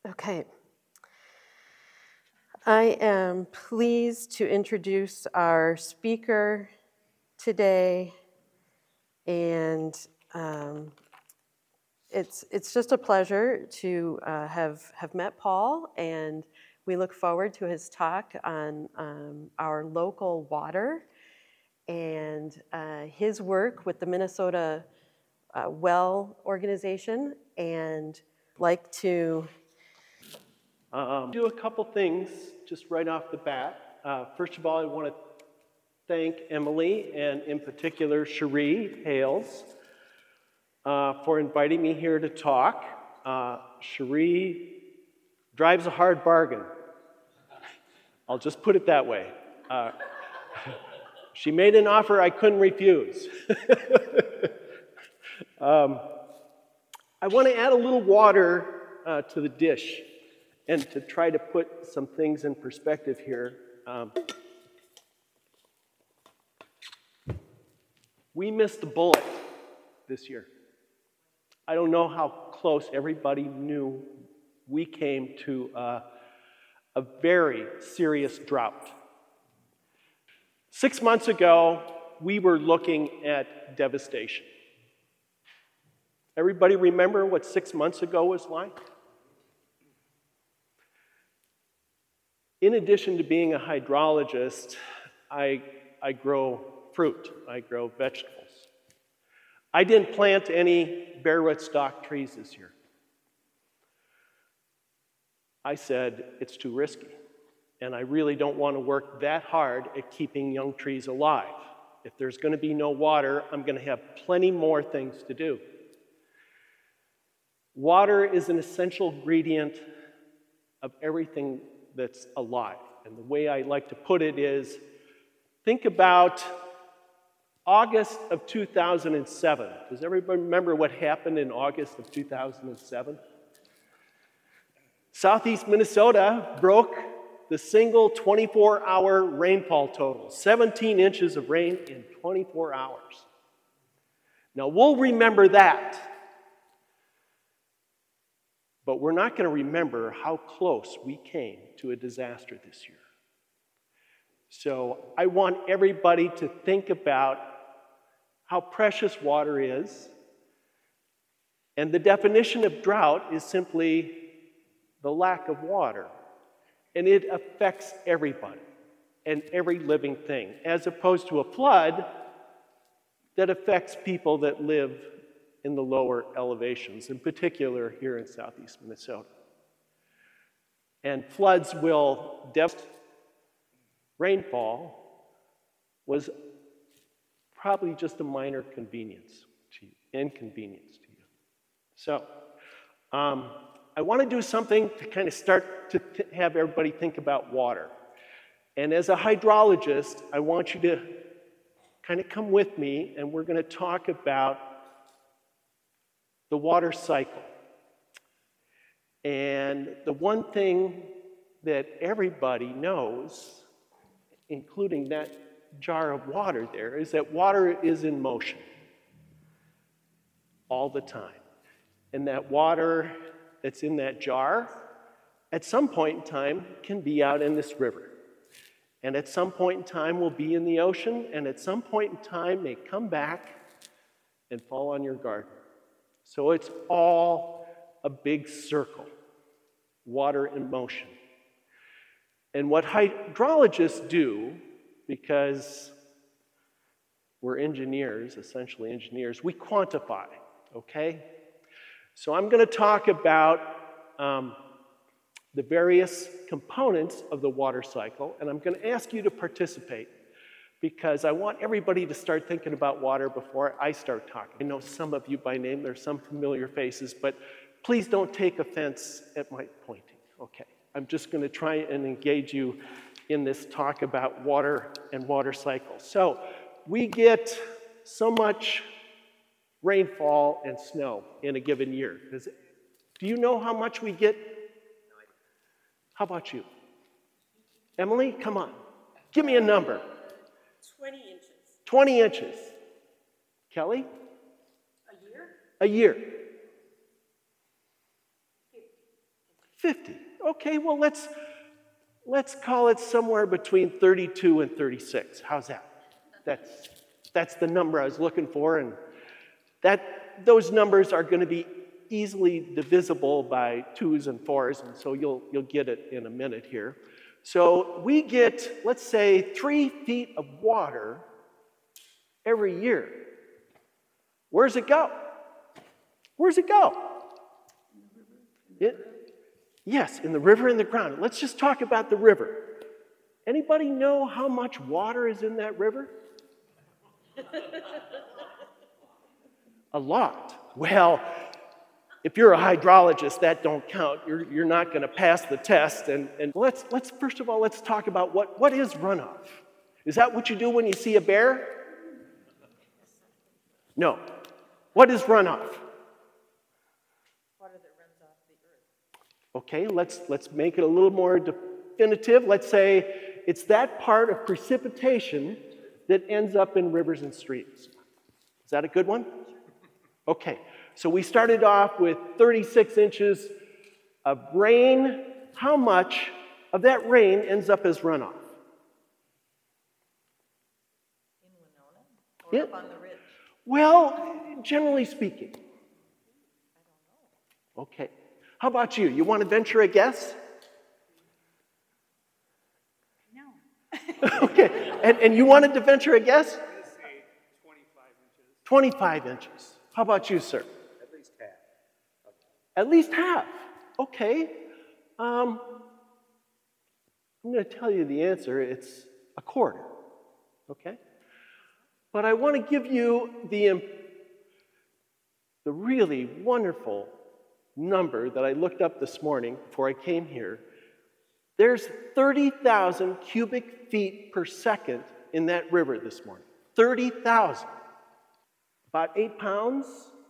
Okay. I am pleased to introduce our speaker today, and it's just a pleasure to have met Paul, and we look forward to his talk on our local water and his work with the Minnesota Well organization, and like to do a couple things just right off the bat. First of all, I want to thank Emily and in particular Cherie Hales for inviting me here to talk. Cherie drives a hard bargain. I'll just put it that way. She made an offer I couldn't refuse. I want to add a little water to the dish and to try to put some things in perspective here. We missed the bullet this year. I don't know how close everybody knew we came to a very serious drought. 6 months ago, we were looking at devastation. Everybody remember what 6 months ago was like? In addition to being a hydrologist, I grow fruit, I grow vegetables. I didn't plant any bare rootstock trees this year. I said, it's too risky, and I really don't want to work that hard at keeping young trees alive. If there's going to be no water, I'm going to have plenty more things to do. Water is an essential ingredient of everything that's alive. And the way I like to put it is, think about August of 2007. Does everybody remember what happened in August of 2007? Southeast Minnesota broke the single 24-hour rainfall total, 17 inches of rain in 24 hours. Now, we'll remember that, but we're not going to remember how close we came to a disaster this year. So I want everybody to think about how precious water is. And the definition of drought is simply the lack of water. And it affects everybody and every living thing, as opposed to a flood that affects people that live in the lower elevations, in particular here in southeast Minnesota. And floods will devastate. Rainfall was probably just a minor inconvenience to you. So I want to do something to kind of start to have everybody think about water. And as a hydrologist, I want you to kind of come with me, and we're going to talk about the water cycle. And the one thing that everybody knows, including that jar of water there, is that water is in motion all the time. And that water that's in that jar, at some point in time, can be out in this river. And at some point in time will be in the ocean, and at some point in time may come back and fall on your garden. So it's all a big circle, water in motion. And what hydrologists do, because we're engineers, essentially engineers, we quantify, okay? So I'm going to talk about the various components of the water cycle, and I'm going to ask you to participate, because I want everybody to start thinking about water before I start talking. I know some of you by name, there's some familiar faces, but please don't take offense at my pointing, okay? I'm just going to try and engage you in this talk about water and water cycles. So we get so much rainfall and snow in a given year. Do you know how much we get? How about you? Emily, come on. Give me a number. 20 inches. 20 inches. Kelly? A year? A year. 50. Okay, well, let's call it somewhere between 32 and 36. How's that? That's the number I was looking for, and those numbers are going to be easily divisible by 2s and 4s, and so you'll get it in a minute here. So we get, let's say, 3 feet of water every year. Where's it go? Where's it go? Yes, in the river and the ground. Let's just talk about the river. Anybody know how much water is in that river? A lot. Well, if you're a hydrologist, that don't count. You're not going to pass the test. And let's first of all, let's talk about what is runoff. Is that what you do when you see a bear? No. What is runoff? Water that runs off the earth. Okay, let's make it a little more definitive. Let's say it's that part of precipitation that ends up in rivers and streams. Is that a good one? Okay, so we started off with 36 inches of rain. How much of that rain ends up as runoff? In Winona? Or up on the ridge? Well, generally speaking. I don't know. Okay. How about you? You want to venture a guess? No. Okay. And you wanted to venture a guess? I'm going to say 25 inches. 25 inches. How about you, sir? At least half. At least half. Okay. I'm going to tell you the answer. It's a quarter. Okay? But I want to give you the really wonderful number that I looked up this morning before I came here. There's 30,000 cubic feet per second in that river this morning. 30,000. About 8 pounds.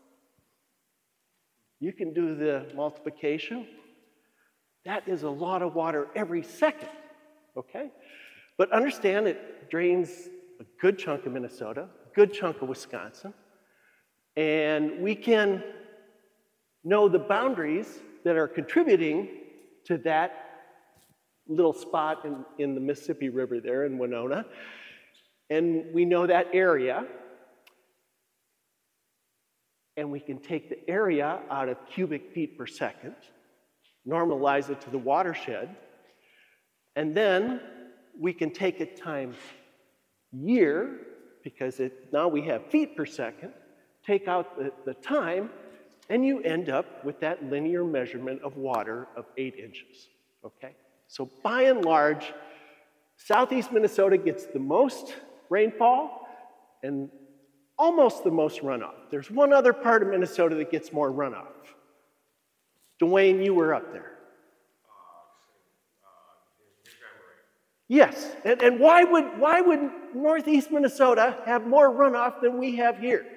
You can do the multiplication. That is a lot of water every second, okay? But understand it drains a good chunk of Minnesota, a good chunk of Wisconsin, and we can know the boundaries that are contributing to that little spot in the Mississippi River there in Winona, and we know that area, and we can take the area out of cubic feet per second, normalize it to the watershed, and then we can take it times year, because now we have feet per second, take out the time, and you end up with that linear measurement of water of 8 inches, okay? So by and large, southeast Minnesota gets the most rainfall and almost the most runoff. There's one other part of Minnesota that gets more runoff. Dwayne, you were up there. Yes, and why would northeast Minnesota have more runoff than we have here?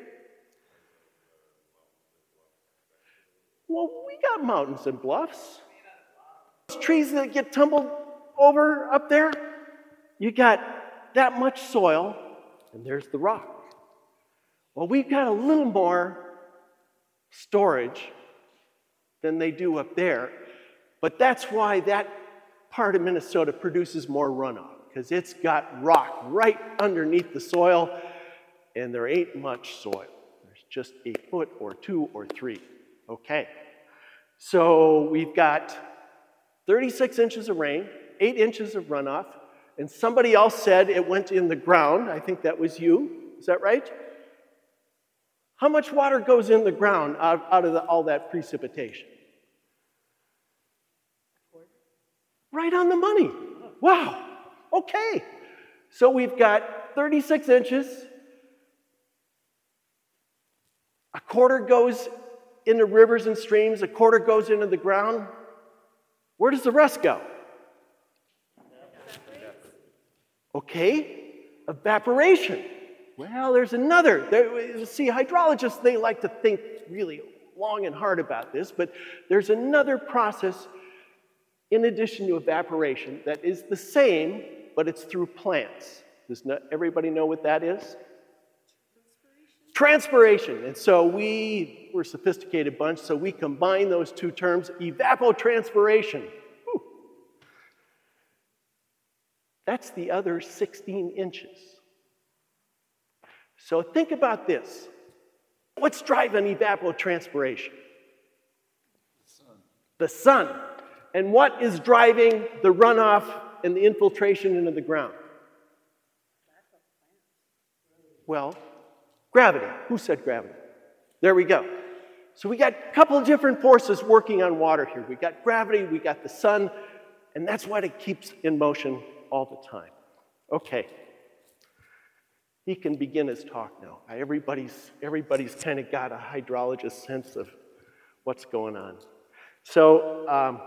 Well, we got mountains and bluffs. Those trees that get tumbled over up there, you got that much soil, and there's the rock. Well, we've got a little more storage than they do up there, but that's why that part of Minnesota produces more runoff, because it's got rock right underneath the soil, and there ain't much soil. There's just a foot or 2 or 3. Okay, so we've got 36 inches of rain, 8 inches of runoff, and somebody else said it went in the ground. I think that was you. Is that right? How much water goes in the ground out of all that precipitation? Right on the money. Wow. Okay. So we've got 36 inches. A quarter goes into rivers and streams. A quarter goes into the ground. Where does the rest go? Okay. Evaporation. Well, there's another. See, hydrologists, they like to think really long and hard about this, but there's another process in addition to evaporation that is the same, but it's through plants. Does not everybody know what that is? Transpiration. And so we're a sophisticated bunch, so we combine those two terms, evapotranspiration. Whew. That's the other 16 inches. So think about this. What's driving evapotranspiration? The sun. And what is driving the runoff and the infiltration into the ground? Well, gravity. Who said gravity? There we go. So we got a couple of different forces working on water here. We got gravity, we got the sun, and that's what it keeps in motion all the time. Okay. He can begin his talk now. Everybody's kind of got a hydrologist sense of what's going on. So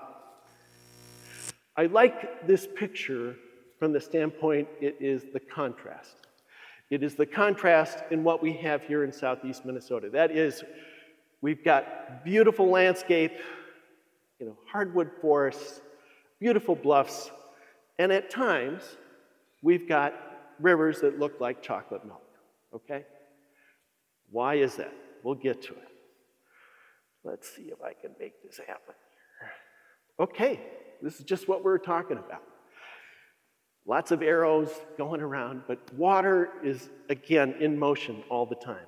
I like this picture from the standpoint it is the contrast. It is the contrast in what we have here in southeast Minnesota. That is, we've got beautiful landscape, hardwood forests, beautiful bluffs, and at times we've got rivers that look like chocolate milk, okay? Why is that? We'll get to it. Let's see if I can make this happen. Okay, this is just what we're talking about. Lots of arrows going around, but water is, again, in motion all the time.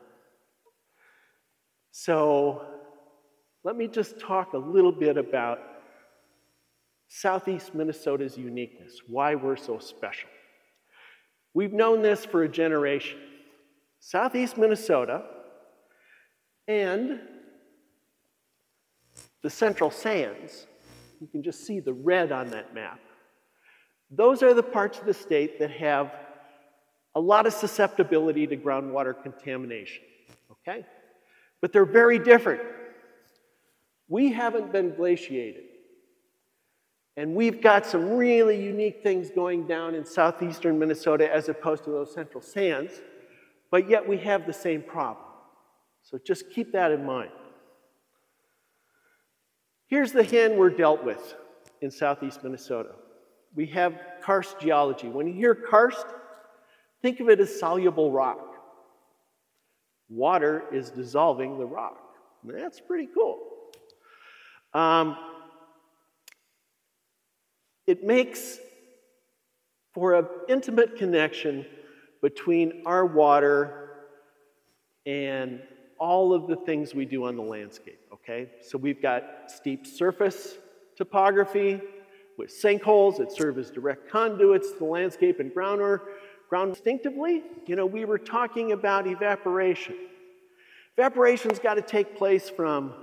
So let me just talk a little bit about southeast Minnesota's uniqueness, why we're so special. We've known this for a generation. Southeast Minnesota and the Central Sands, you can just see the red on that map. Those are the parts of the state that have a lot of susceptibility to groundwater contamination, okay? But they're very different. We haven't been glaciated. And we've got some really unique things going down in southeastern Minnesota as opposed to those Central Sands, but yet we have the same problem. So just keep that in mind. Here's the hand we're dealt with in southeast Minnesota. We have karst geology. When you hear karst, think of it as soluble rock. Water is dissolving the rock. That's pretty cool. It makes for an intimate connection between our water and all of the things we do on the landscape, okay? So we've got steep surface topography with sinkholes that serve as direct conduits to the landscape and ground instinctively. We were talking about evaporation. Evaporation's got to take place from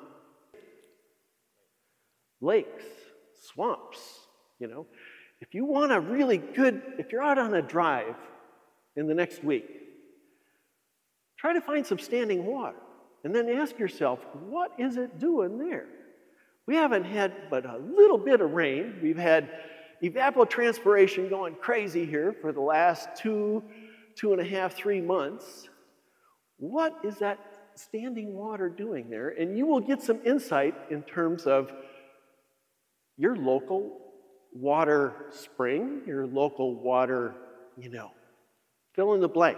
lakes, swamps. If you want a really good, if you're out on a drive in the next week, try to find some standing water and then ask yourself, what is it doing there? We haven't had but a little bit of rain. We've had evapotranspiration going crazy here for the last 2.5, 3 months. What is that standing water doing there? And you will get some insight in terms of your local water spring, your local water, fill in the blank.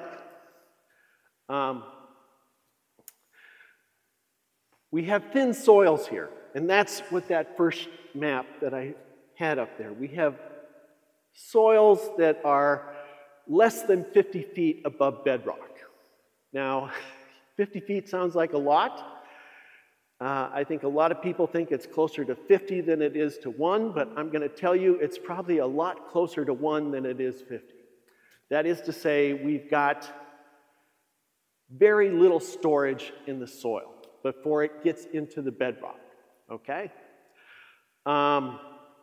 We have thin soils here, and that's what that first map that I had up there. We have soils that are less than 50 feet above bedrock. Now, 50 feet sounds like a lot. I think a lot of people think it's closer to 50 than it is to 1, but I'm going to tell you it's probably a lot closer to 1 than it is 50. That is to say, we've got very little storage in the soil before it gets into the bedrock, okay? Our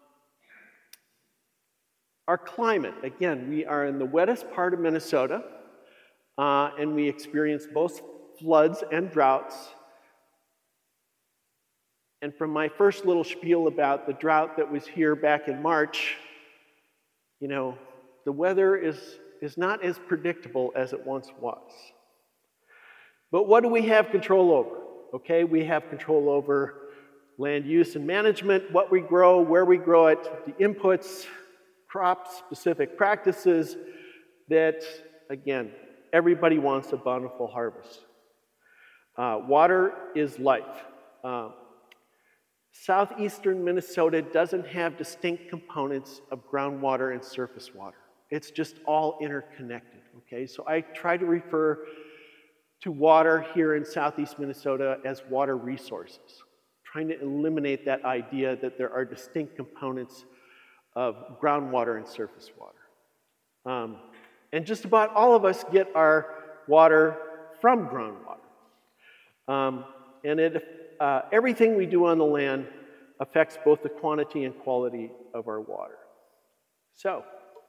climate, again, we are in the wettest part of Minnesota, and we experience both floods and droughts. And from my first little spiel about the drought that was here back in March, the weather is not as predictable as it once was. But what do we have control over? Okay, we have control over land use and management, what we grow, where we grow it, the inputs, crop-specific practices that, again, everybody wants a bountiful harvest. Water is life. Southeastern Minnesota doesn't have distinct components of groundwater and surface water. It's just all interconnected, okay? So I try to refer to water here in southeast Minnesota as water resources, trying to eliminate that idea that there are distinct components of groundwater and surface water. And just about all of us get our water from groundwater. Everything we do on the land affects both the quantity and quality of our water. So,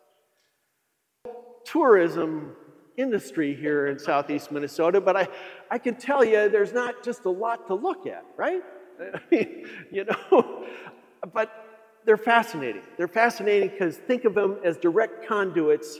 tourism industry here in southeast Minnesota, but I can tell you there's not just a lot to look at, right? I mean, but they're fascinating. They're fascinating because think of them as direct conduits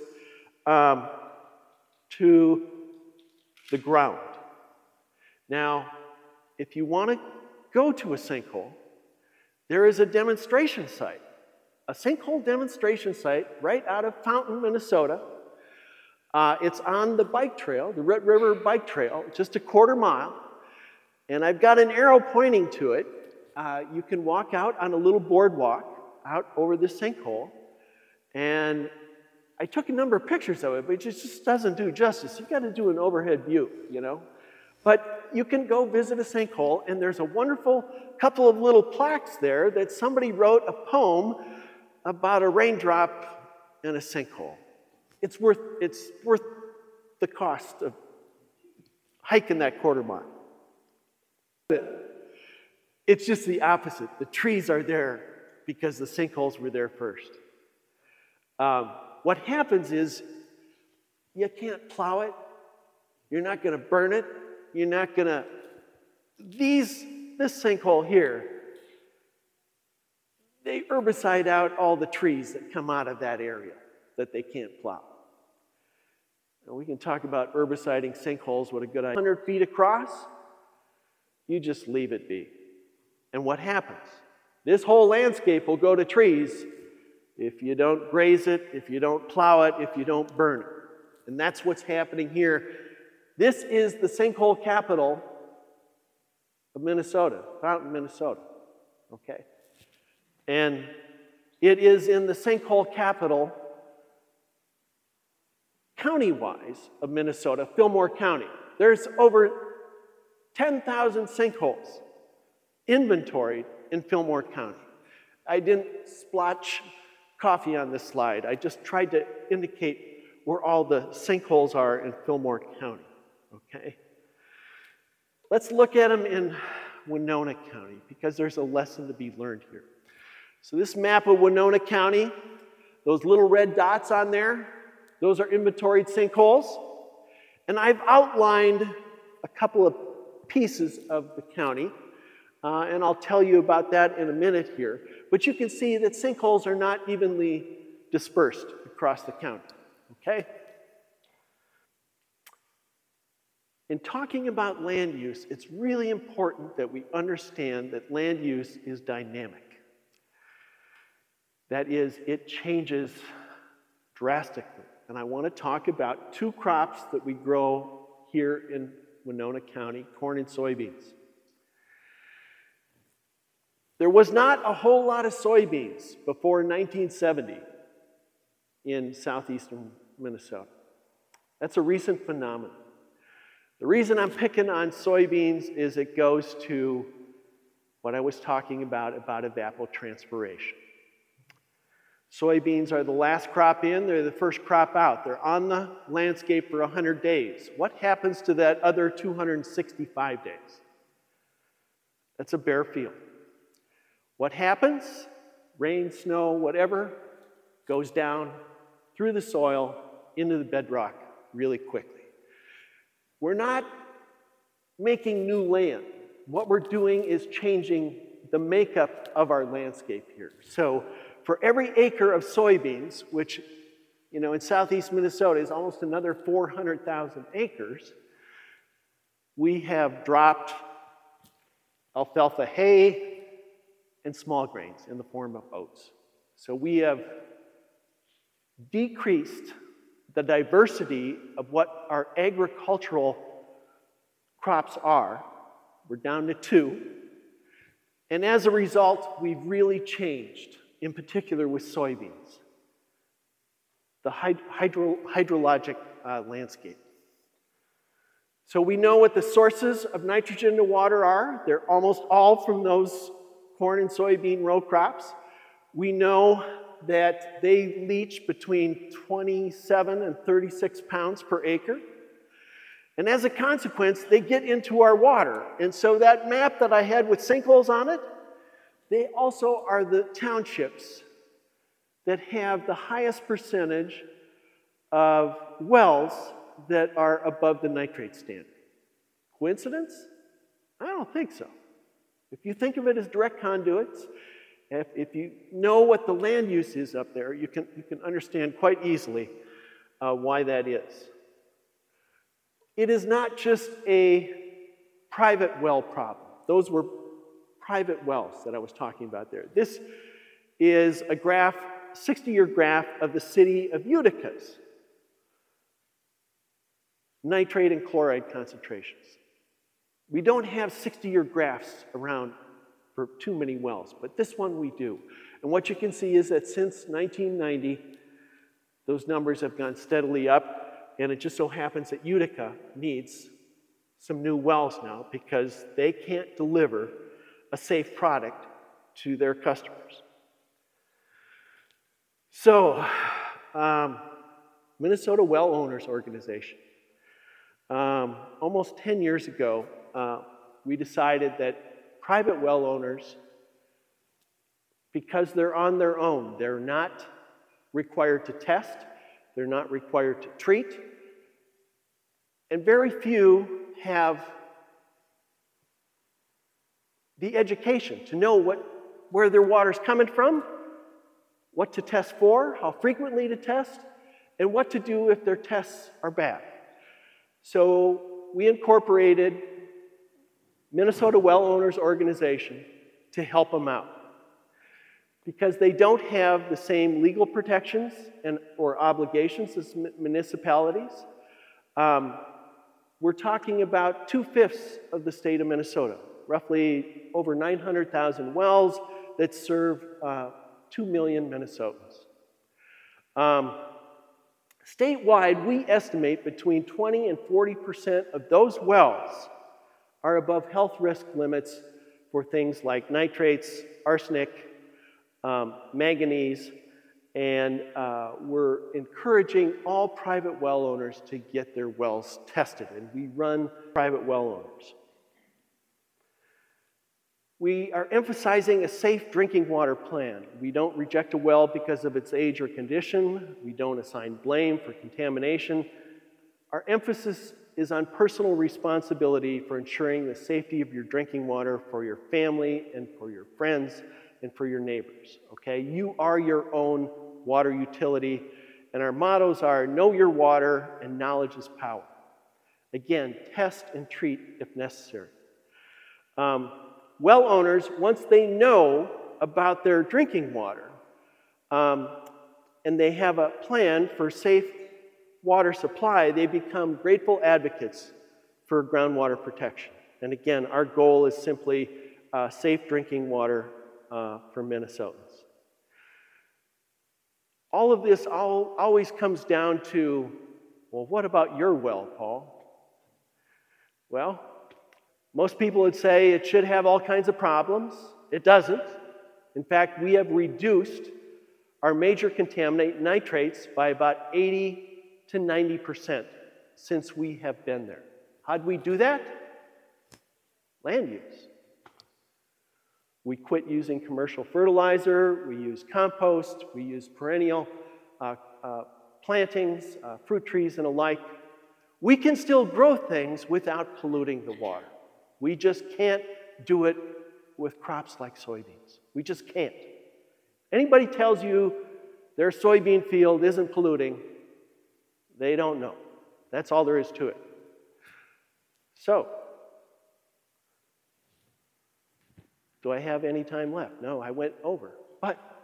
to the ground. Now, if you want to go to a sinkhole, there is a demonstration site, a sinkhole demonstration site right out of Fountain, Minnesota. It's on the bike trail, the Red River Bike Trail, just a quarter mile. And I've got an arrow pointing to it. You can walk out on a little boardwalk out over this sinkhole. And I took a number of pictures of it, but it just doesn't do justice. You've got to do an overhead view, But you can go visit a sinkhole, and there's a wonderful couple of little plaques there that somebody wrote a poem about a raindrop in a sinkhole. It's worth the cost of hiking that quarter mile. It's just the opposite. The trees are there because the sinkholes were there first. What happens is you can't plow it. You're not going to burn it. You're not going to... This sinkhole here, they herbicide out all the trees that come out of that area that they can't plow. Now, we can talk about herbiciding sinkholes, what a good idea. 100 feet across, you just leave it be. And what happens? This whole landscape will go to trees if you don't graze it, if you don't plow it, if you don't burn it. And that's what's happening here. This is the sinkhole capital of Minnesota, Fountain, Minnesota. Okay? And it is in the sinkhole capital, county-wise, of Minnesota, Fillmore County. There's over 10,000 sinkholes inventoried in Fillmore County. I didn't splotch coffee on this slide. I just tried to indicate where all the sinkholes are in Fillmore County. Okay? Let's look at them in Winona County because there's a lesson to be learned here. So this map of Winona County, those little red dots on there, those are inventoried sinkholes. And I've outlined a couple of pieces of the county, and I'll tell you about that in a minute here. But you can see that sinkholes are not evenly dispersed across the county. Okay? In talking about land use, it's really important that we understand that land use is dynamic. That is, it changes drastically. And I want to talk about two crops that we grow here in Winona County, corn and soybeans. There was not a whole lot of soybeans before 1970 in southeastern Minnesota. That's a recent phenomenon. The reason I'm picking on soybeans is it goes to what I was talking about evapotranspiration. Soybeans are the last crop in, they're the first crop out. They're on the landscape for 100 days. What happens to that other 265 days? That's a bare field. What happens? Rain, snow, whatever, goes down through the soil into the bedrock really quickly. We're not making new land. What we're doing is changing the makeup of our landscape here. So for every acre of soybeans, which in southeast Minnesota is almost another 400,000 acres, we have dropped alfalfa hay and small grains in the form of oats. So we have decreased the diversity of what our agricultural crops are. We're down to 2. And as a result, we've really changed, in particular with soybeans, the hydrologic landscape. So we know what the sources of nitrogen in the water are. They're almost all from those corn and soybean row crops. We know that they leach between 27 and 36 pounds per acre. And as a consequence, they get into our water. And so that map that I had with sinkholes on it, they also are the townships that have the highest percentage of wells that are above the nitrate standard. Coincidence? I don't think so. If you think of it as direct conduits, if you know what the land use is up there, you can understand quite easily why that is. It is not just a private well problem. Those were private wells that I was talking about there. This is a graph, 60-year graph of the city of Utica's nitrate and chloride concentrations. We don't have 60-year graphs around for too many wells, but this one we do. And what you can see is that since 1990, those numbers have gone steadily up. And it just so happens that Utica needs some new wells now because they can't deliver a safe product to their customers. So, Minnesota Well Owners Organization. Almost 10 years ago, we decided that private well owners, because they're on their own, they're not required to test, they're not required to treat, and very few have the education to know where their water's coming from, what to test for, how frequently to test, and what to do if their tests are bad. So we incorporated Minnesota Well Owners Organization to help them out, because they don't have the same legal protections or obligations as municipalities. We're talking about 2/5 of the state of Minnesota, roughly over 900,000 wells that serve 2 million Minnesotans. Statewide, we estimate between 20 and 40% of those wells are above health risk limits for things like nitrates, arsenic, manganese, and we're encouraging all private well owners to get their wells tested, and we run private well owners. We are emphasizing a safe drinking water plan. We don't reject a well because of its age or condition. We don't assign blame for contamination. Our emphasis is on personal responsibility for ensuring the safety of your drinking water for your family and for your friends and for your neighbors, okay? You are your own water utility, and our mottos are know your water and knowledge is power. Again, test and treat if necessary. Well owners, once they know about their drinking water, and they have a plan for safe water supply, they become grateful advocates for groundwater protection. And again, our goal is simply safe drinking water for Minnesotans. All of this always comes down to, well, what about your well, Paul? Well, most people would say it should have all kinds of problems. It doesn't. In fact, we have reduced our major contaminant nitrates by about 80 to 90% since we have been there. How'd we do that? Land use. We quit using commercial fertilizer, we use compost, we use perennial plantings, fruit trees and alike. We can still grow things without polluting the water. We just can't do it with crops like soybeans. We just can't. Anybody tells you their soybean field isn't polluting, they don't know. That's all there is to it. So, do I have any time left? No, I went over. But